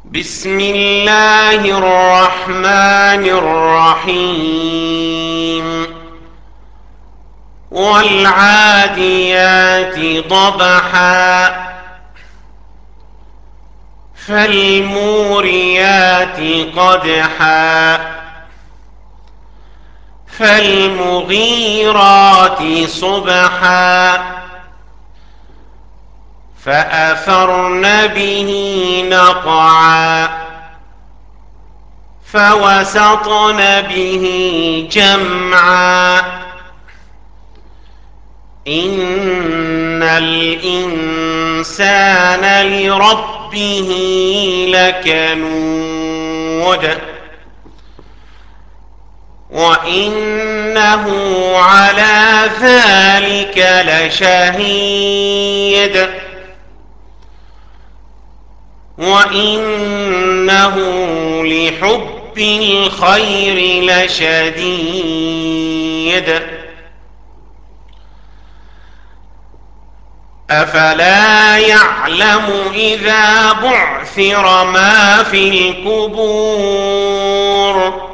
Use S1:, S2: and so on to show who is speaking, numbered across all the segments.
S1: بسم الله الرحمن الرحيم والعاديات ضبحا فالموريات قدحا فالمغيرات صبحا فأثرن به نقعا فوسطن به جمعا إن الإنسان لربه لكنود وإنه على ذلك لشهيد وإنه لحب الخير لشديد أفلا يعلم إذا بعثر ما في القبور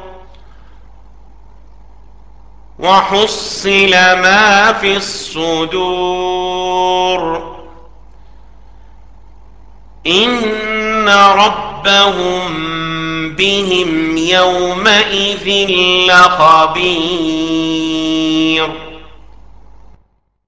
S1: وحصل ما في الصدور إن ربهم بهم يومئذ لخبير